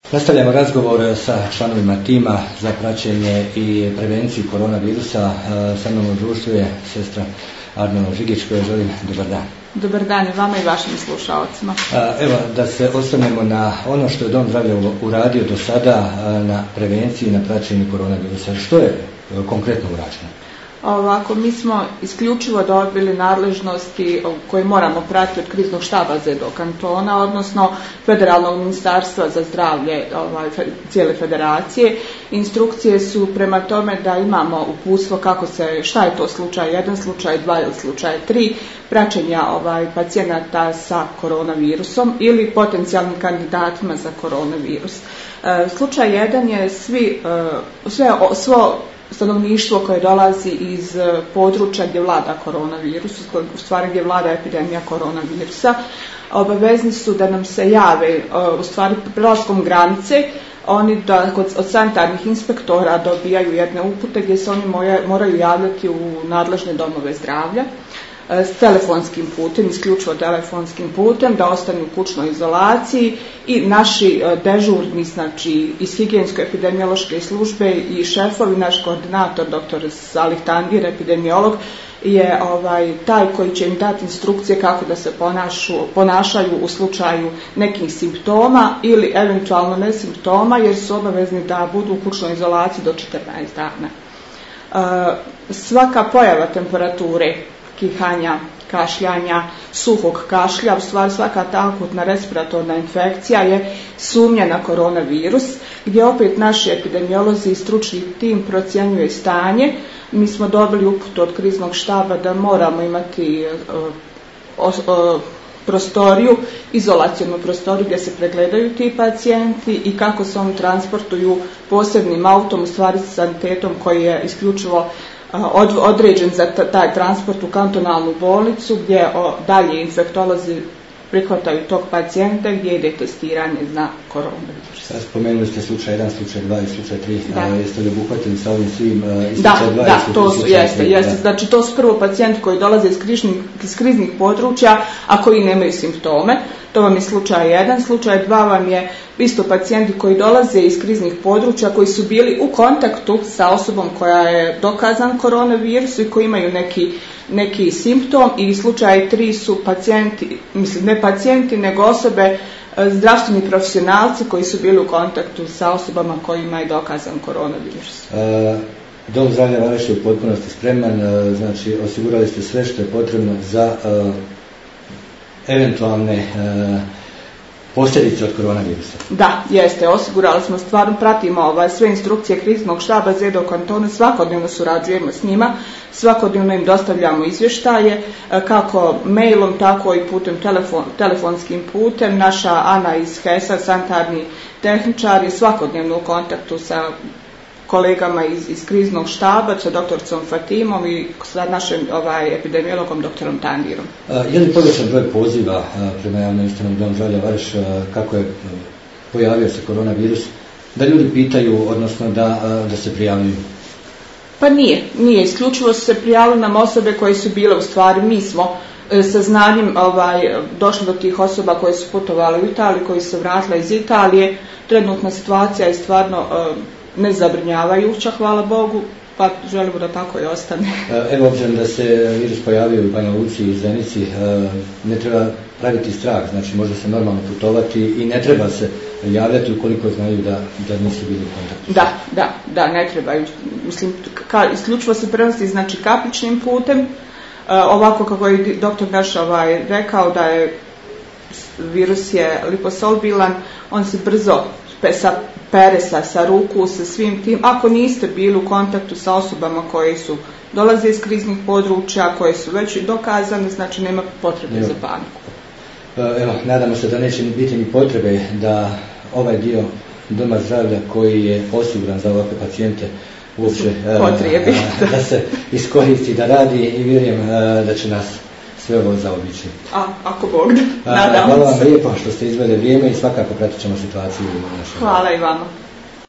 Nastavljamo razgovor sa članovima tima za praćenje i prevenciju koronavirusa. Sa mnom u društvu je sestra Arno Žigić, koja želim dobar dan. Dobar dan i vama i vašim slušalcima. Evo, da se osvrnemo na ono što je Dom zdravlja uradio do sada na prevenciji i na praćenju koronavirusa. Što je konkretno urađeno? Ovako, mi smo isključivo dobili nadležnosti koje moramo pratiti od kriznog štaba ZDO kantona, odnosno Federalnog ministarstva za zdravlje cijele federacije. Instrukcije su prema tome da imamo uputstvo šta je to slučaj 1, slučaj 2 ili slučaj 3, praćenja pacijenata sa koronavirusom ili potencijalnim kandidatima za koronavirus. Slučaj 1 je svo stanovništvo koje dolazi iz područja gdje vlada koronavirus, u stvari gdje vlada epidemija koronavirusa, obavezni su da nam se jave u stvari prelaskom granice. Oni od sanitarnih inspektora dobijaju jedne upute gdje se oni moraju javljati u nadležne domove zdravlja s telefonskim putem, isključivo telefonskim putem, da ostanu u kućnoj izolaciji i naši dežurni, znači iz higijensko-epidemiološke službe i šefovi, naš koordinator dr. Salih Tandir, epidemiolog, je taj koji će im dati instrukcije kako da se ponašaju u slučaju nekih simptoma ili eventualno ne simptoma, jer su obavezni da budu u kućnoj izolaciji do 14 dana. Svaka pojava temperature, kihanja, kašljanja, suhog kašlja, u stvari svaka ta akutna respiratorna infekcija je sumnja na koronavirus, gdje opet naši epidemiolozi i stručni tim procjenjuje stanje. Mi smo dobili uput od kriznog štaba da moramo imati prostoriju, izolacionu prostoriju gdje se pregledaju ti pacijenti i kako se oni transportuju posebnim autom, u stvari sanitetom koji je isključivo određen za taj transport u kantonalnu bolnicu, gdje dalje infektolozi prihvataju tog pacijenta gdje ide testiranje na koronavirus. Spomenuli ste slučaj 1, slučaj 2 i slučaj 3. Jeste li obuhvatili sa ovim svim slučaj 2 i slučaj 3? Jeste. Znači to su prvo pacijenti koji dolaze iz kriznih područja, a koji nemaju simptome. To vam je slučaj 1. Slučaj 2 vam je isto pacijenti koji dolaze iz kriznih područja, koji su bili u kontaktu sa osobom koja je dokazan koronavirus i koji imaju neki simptom, i slučaj 3 su pacijenti, mislim ne pacijenti nego osobe, zdravstveni profesionalci koji su bili u kontaktu sa osobama kojima je dokazan koronavirus. Dom zdravlja Vareš je u potpunosti spreman, znači osigurali ste sve što je potrebno za eventualne posljedice od koronavirusa. Da, jeste, osigurali smo, stvarno pratimo sve instrukcije kriznog štaba ZDO kantona, svakodnevno surađujemo s njima, svakodnevno im dostavljamo izvještaje, kako mailom, tako i telefonskim putem. Naša Ana iz HES-a, sanitarni tehničar, je svakodnevno u kontaktu sa kolegama iz kriznog štaba, sa doktorcom Fatimom i sa našim epidemiologom doktorom Tandirom. Je li povećan broj poziva prema javnoj ustanovi Dom zdravlja Vareš, kako je pojavio se koronavirus, da ljudi pitaju, odnosno da se prijavljuju? Pa nije. Isključivo su se prijavili nam osobe koje su bile, u stvari mi smo sa znanjem došli do tih osoba koje su putovali u Italiju, koji su se vratile iz Italije. Trenutna situacija je stvarno nezabrinjavajuća, hvala Bogu, pa želimo da tako i ostane. Evo, obzirom da se virus pojavio u Banja Luci i Zenici, ne treba praviti strah, znači može se normalno putovati i ne treba se javljati ukoliko znaju da nisu bili u kontaktu. Da, ne trebaju. Mislim, isključivo se prenosi, znači, kapičnim putem, ovako kako je doktor naš rekao da je virus je liposolbilan, on se brzo pere sa ruku, sa svim tim. Ako niste bili u kontaktu sa osobama koje su dolaze iz kriznih područja, koje su već i dokazane, znači nema potrebe za paniku. Evo, nadamo se da neće biti ni potrebe da ovaj dio Doma zdravlja koji je osiguran za ovakve pacijente uopće da se iskoristi, da radi, i vjerujem da će nas sve ovo zaobići. Ako Bog da, nadamo se. Hvala vam lijepo što ste izveli vrijeme i svakako pratit ćemo situaciju u našoj. Hvala i vama.